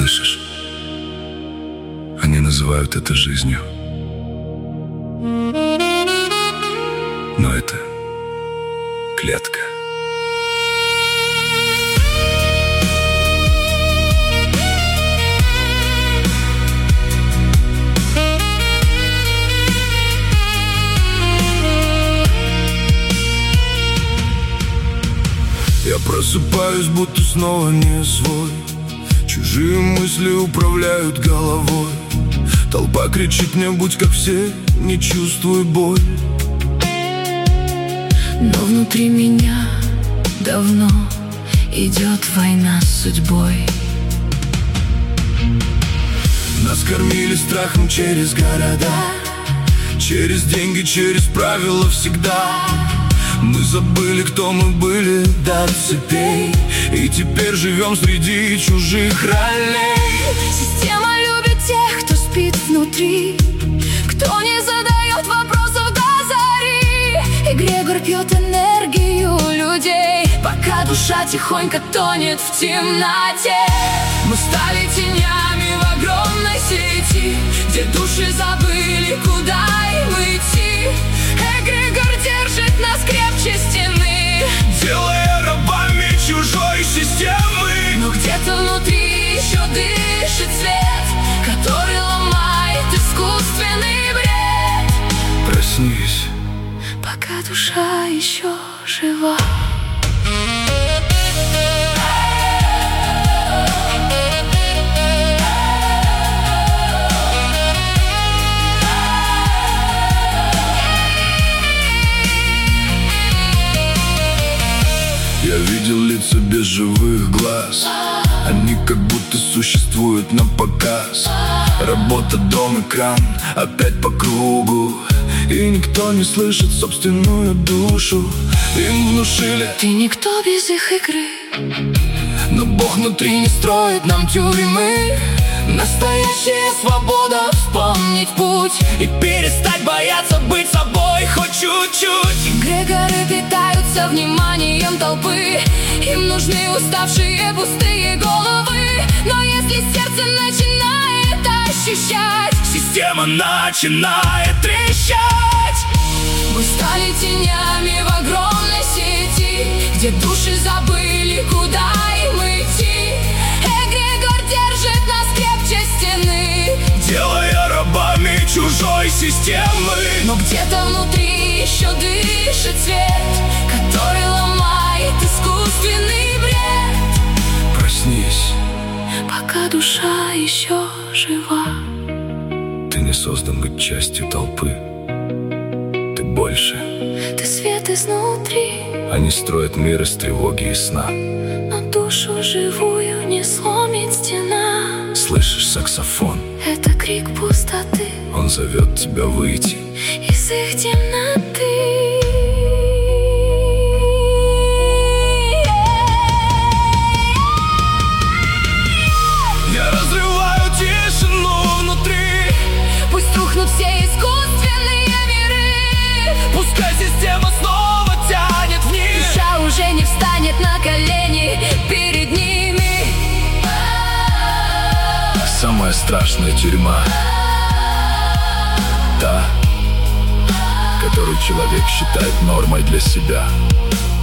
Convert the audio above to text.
Слышишь? Они называют это жизнью. Но это клетка. Я просыпаюсь, будто снова не свой. Чужие мысли управляют головой. Толпа кричит мне: будь как все, не чувствуй боль. Но внутри меня давно идет война с судьбой. Нас кормили страхом через города, через деньги, через правила всегда. Мы забыли, кто мы были до цепей, и теперь живем среди чужих ролей. Система любит тех, кто спит внутри, кто не задает вопросов до зари. Эгрегор пьет энергию людей, пока душа тихонько тонет в темноте. Мы стали тенями в огромной сети, где души забыли, куда им идти. Эгрегор держит нас крепче стены, делая рабами чужой системы. но где-то внутри еще дышит свет, который ломает искусственный бред. Проснись, Пока душа еще жива. я видел лица без живых глаз. Они как будто существуют на показ. Работа, дом, экран, опять по кругу. И никто не слышит собственную душу. Им внушили: Ты никто без их игры, но Бог внутри не строит нам тюрьмы. настоящая свобода — вспомнить путь И перестать бояться быть собой хоть чуть-чуть. Эгрегоры питаются вниманием толпы, им нужны уставшие пустые головы. Но если сердце начинает ощущать, Система начинает трещать. мы стали тенями в огромной сети, где души забыли, куда им идти. Эгрегор держит нас крепче стены, делая рабами чужой системы. но где-то внутри еще дышит свет, который ломает искусственный бред. Проснись, Пока душа еще жива. ты не создан быть частью толпы. Ты больше. Ты свет изнутри, Они строят мир из тревоги и сна. но душу живую не сломит стена. Слышишь саксофон? Это крик пустоты Он зовет тебя выйти. из их темноты. Я разрываю тишину внутри. Пусть рухнут все искусственные миры, Пускай система снова тянет вниз. душа уже не встанет на колени перед ними. Самая страшная тюрьма — та, которую человек считает нормой для себя.